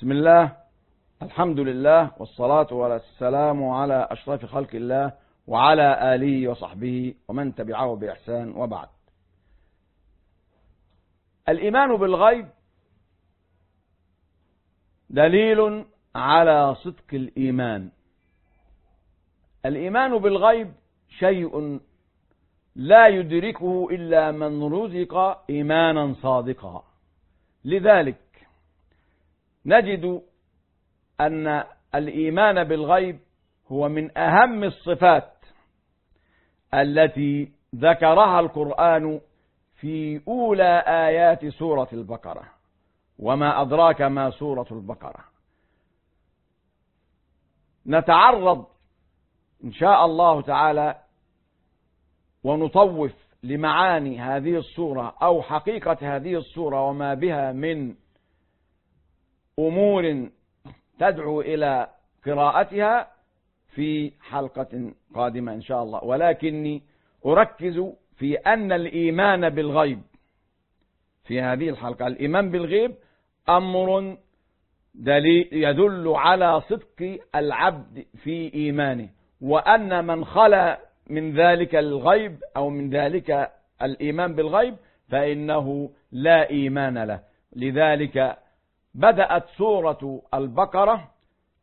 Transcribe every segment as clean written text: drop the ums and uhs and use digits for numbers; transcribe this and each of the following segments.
بسم الله، الحمد لله، والصلاة والسلام على أشرف خلق الله وعلى آله وصحبه ومن تبعه بإحسان، وبعد. الإيمان بالغيب دليل على صدق الإيمان. الإيمان بالغيب شيء لا يدركه إلا من رزق إيمانا صادقا. لذلك نجد أن الإيمان بالغيب هو من أهم الصفات التي ذكرها القرآن في أولى آيات سورة البقرة. وما أدراك ما سورة البقرة. نتعرض إن شاء الله تعالى ونطوف لمعاني هذه السورة أو حقيقة هذه السورة وما بها من أمور تدعو إلى قراءتها في حلقة قادمة إن شاء الله، ولكني أركز في أن الإيمان بالغيب في هذه الحلقة، الإيمان بالغيب أمر يدل على صدق العبد في إيمانه، وأن من خلا من ذلك الغيب أو من ذلك الإيمان بالغيب فإنه لا إيمان له. لذلك بدأت سورة البقرة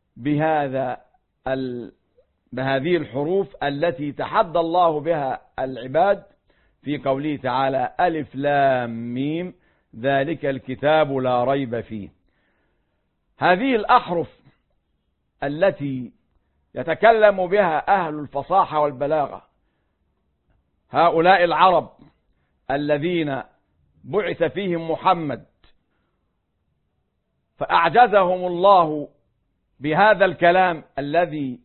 بهذه الحروف التي تحدى الله بها العباد في قوله تعالى: ألف لام ميم ذلك الكتاب لا ريب فيه. هذه الأحرف التي يتكلم بها أهل الفصاحة والبلاغة، هؤلاء العرب الذين بعث فيهم محمد فأعجزهم الله بهذا الكلام الذي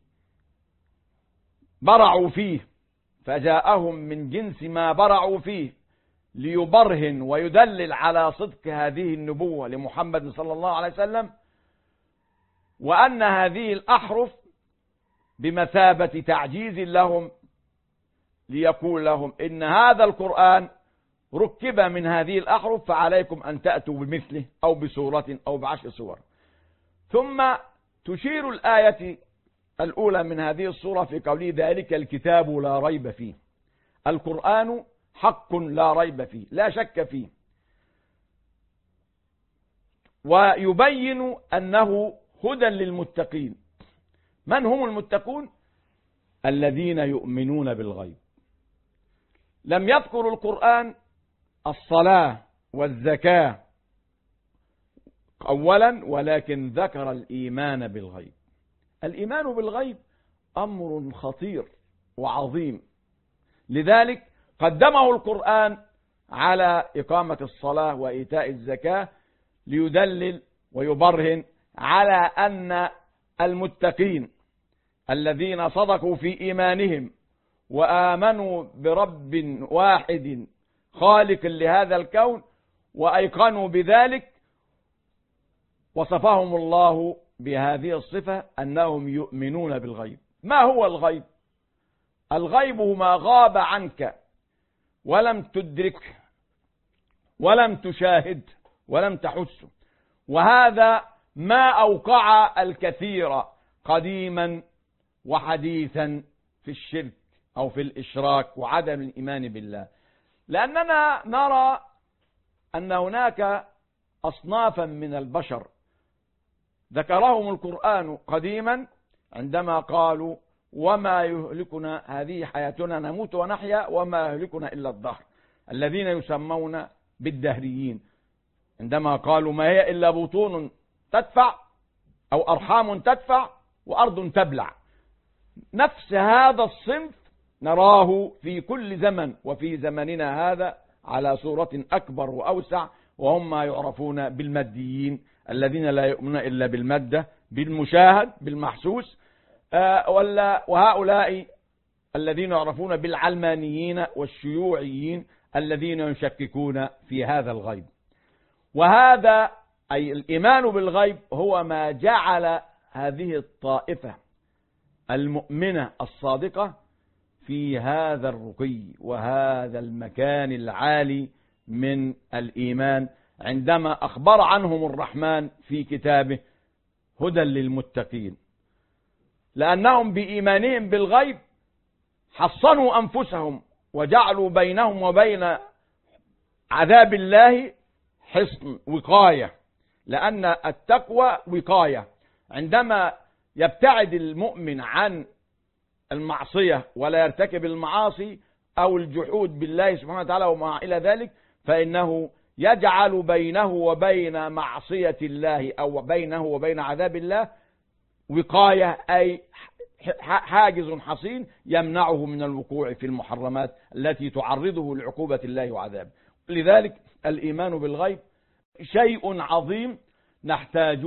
برعوا فيه، فجاءهم من جنس ما برعوا فيه ليبرهن ويدلل على صدق هذه النبوة لمحمد صلى الله عليه وسلم، وأن هذه الأحرف بمثابة تعجيز لهم، ليقول لهم إن هذا القرآن ركب من هذه الأحرف فعليكم أن تأتوا بمثله أو بسورة أو ب10 سور. ثم تشير الآية الأولى من هذه السورة في قوله: ذلك الكتاب لا ريب فيه. القرآن حق لا ريب فيه، لا شك فيه، ويبين أنه هدى للمتقين. من هم المتقون؟ الذين يؤمنون بالغيب. لم يذكر القرآن الصلاة والزكاة أولا، ولكن ذكر الإيمان بالغيب. الإيمان بالغيب أمر خطير وعظيم، لذلك قدمه القرآن على إقامة الصلاة وإيتاء الزكاة ليدلل ويبرهن على أن المتقين الذين صدقوا في إيمانهم وآمنوا برب واحد خالق لهذا الكون وأيقنوا بذلك، وصفهم الله بهذه الصفة أنهم يؤمنون بالغيب. ما هو الغيب؟ الغيب ما غاب عنك ولم تدركه ولم تشاهد ولم تحسه، وهذا ما أوقع الكثير قديما وحديثا في الشرك أو في الإشراك وعدم الإيمان بالله، لأننا نرى أن هناك أصنافا من البشر ذكرهم القرآن قديما عندما قالوا: وما يهلكنا هذه حياتنا نموت ونحيا وما يهلكنا إلا الدهر، الذين يسمون بالدهريين، عندما قالوا: ما هي إلا بطون تدفع أو أرحام تدفع وأرض تبلع. نفس هذا الصنف نراه في كل زمن، وفي زمننا هذا على صورة أكبر وأوسع، وهم ما يعرفون بالماديين الذين لا يؤمنون إلا بالمادة، بالمشاهد بالمحسوس، وهؤلاء الذين يعرفون بالعلمانيين والشيوعيين الذين يشككون في هذا الغيب. وهذا أي الإيمان بالغيب هو ما جعل هذه الطائفة المؤمنة الصادقة في هذا الرقي وهذا المكان العالي من الإيمان، عندما أخبر عنهم الرحمن في كتابه هدى للمتقين، لأنهم بإيمانهم بالغيب حصنوا أنفسهم وجعلوا بينهم وبين عذاب الله حصن وقاية، لأن التقوى وقاية. عندما يبتعد المؤمن عن المعصية ولا يرتكب المعاصي أو الجحود بالله سبحانه وتعالى وما إلى ذلك، فإنه يجعل بينه وبين معصية الله أو بينه وبين عذاب الله وقاية، أي حاجز حصين يمنعه من الوقوع في المحرمات التي تعرضه لعقوبة الله وعذابه. لذلك الإيمان بالغيب شيء عظيم نحتاج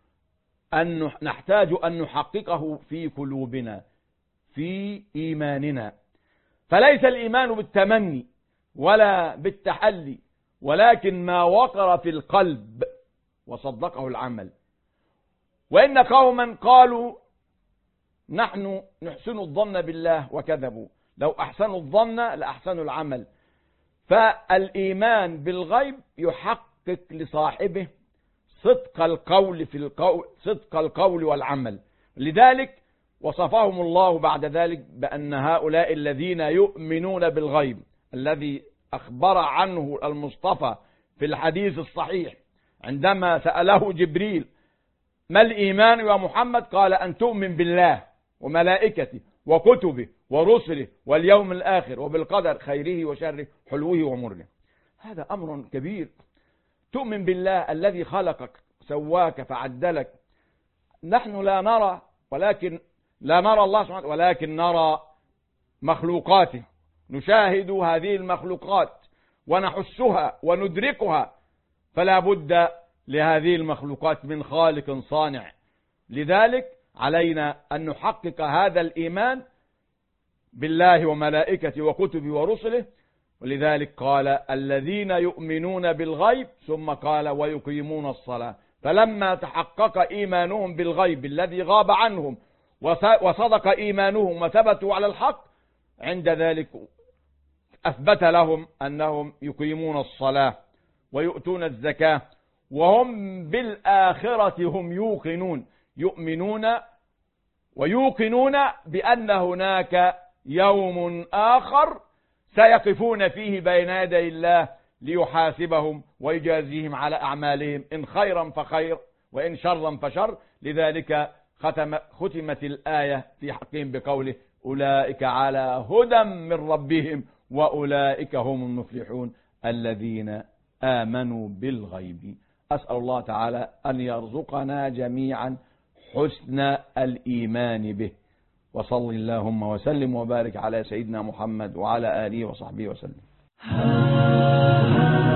أن نحققه في قلوبنا في إيماننا. فليس الإيمان بالتمني ولا بالتحلي، ولكن ما وقر في القلب وصدقه العمل. وإن قوما قالوا نحن نحسن الظن بالله وكذبوا، لو أحسنوا الظن لأحسنوا العمل. فالإيمان بالغيب يحقق لصاحبه صدق القول والعمل. لذلك وصفهم الله بعد ذلك بأن هؤلاء الذين يؤمنون بالغيب الذي أخبر عنه المصطفى في الحديث الصحيح عندما سأله جبريل ما الإيمان يا محمد؟ قال أن تؤمن بالله وملائكته وكتبه ورسله واليوم الآخر وبالقدر خيره وشره حلوه ومره. هذا أمر كبير. تؤمن بالله الذي خلقك سواك فعدلك. نحن لا نرى الله سبحانه، ولكن نرى مخلوقاته، نشاهد هذه المخلوقات ونحسها وندركها، فلا بد لهذه المخلوقات من خالق صانع. لذلك علينا أن نحقق هذا الإيمان بالله وملائكته وكتبه ورسله. ولذلك قال الذين يؤمنون بالغيب، ثم قال ويقيمون الصلاة. فلما تحقق إيمانهم بالغيب الذي غاب عنهم وصدق إيمانهم وثبتوا على الحق، عند ذلك أثبت لهم أنهم يقيمون الصلاة ويؤتون الزكاة، وهم بالآخرة هم يوقنون، يؤمنون ويوقنون بأن هناك يوم آخر سيقفون فيه بين يدي الله ليحاسبهم ويجازيهم على أعمالهم، إن خيرا فخير وإن شرا فشر. لذلك ختمت الآية في حقهم بقوله أولئك على هدى من ربهم وأولئك هم المفلحون الذين آمنوا بالغيب. أسأل الله تعالى أن يرزقنا جميعا حسن الإيمان به. وصل اللهم وسلم وبارك على سيدنا محمد وعلى آله وصحبه وسلم.